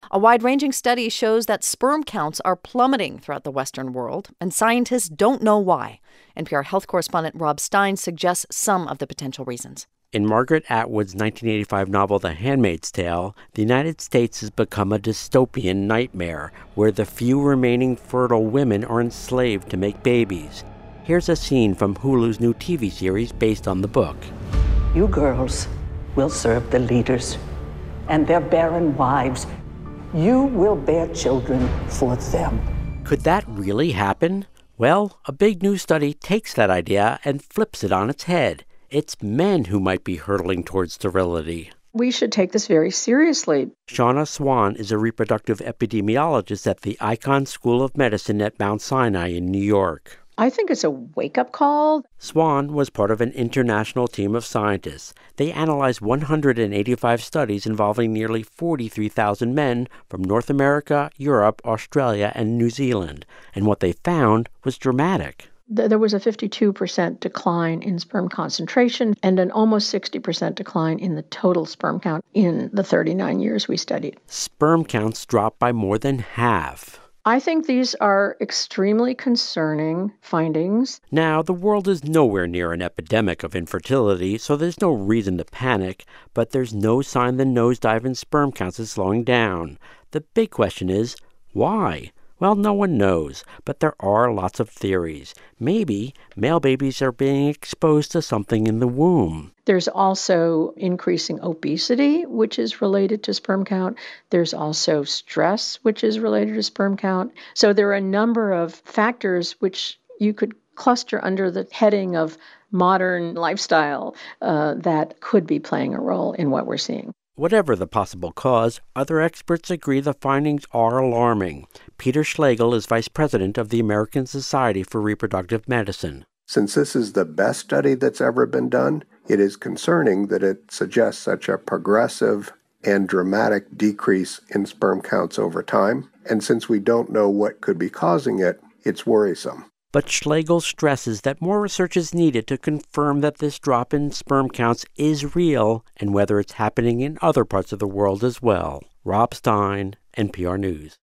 A wide-ranging study shows that sperm counts are plummeting throughout the Western world, and scientists don't know why. NPR health correspondent Rob Stein suggests some of the potential reasons. In Margaret Atwood's 1985 novel The Handmaid's Tale, the United States has become a dystopian nightmare where the few remaining fertile women are enslaved to make babies. Here's a scene from Hulu's new TV series based on the book. You girls will serve the leaders and their barren wives. You will bear children for them. Could that really happen? Well, a big new study takes that idea and flips it on its head. It's men who might be hurtling towards sterility. We should take this very seriously. Shauna Swan is a reproductive epidemiologist at the Icahn School of Medicine at Mount Sinai in New York. I think it's a wake-up call. Swan was part of an international team of scientists. They analyzed 185 studies involving nearly 43,000 men from North America, Europe, Australia, and New Zealand. And what they found was dramatic. There was a 52% decline in sperm concentration and an almost 60% decline in the total sperm count in the 39 years we studied. Sperm counts dropped by more than half. I think these are extremely concerning findings. Now, the world is nowhere near an epidemic of infertility, so there's no reason to panic, but there's no sign the nosedive in sperm counts is slowing down. The big question is, why? Well, no one knows, but there are lots of theories. Maybe male babies are being exposed to something in the womb. There's also increasing obesity, which is related to sperm count. There's also stress, which is related to sperm count. So there are a number of factors which you could cluster under the heading of modern lifestyle that could be playing a role in what we're seeing. Whatever the possible cause, other experts agree the findings are alarming. Peter Schlegel is vice president of the American Society for Reproductive Medicine. Since this is the best study that's ever been done, it is concerning that it suggests such a progressive and dramatic decrease in sperm counts over time. And since we don't know what could be causing it, it's worrisome. But Schlegel stresses that more research is needed to confirm that this drop in sperm counts is real and whether it's happening in other parts of the world as well. Rob Stein, NPR News.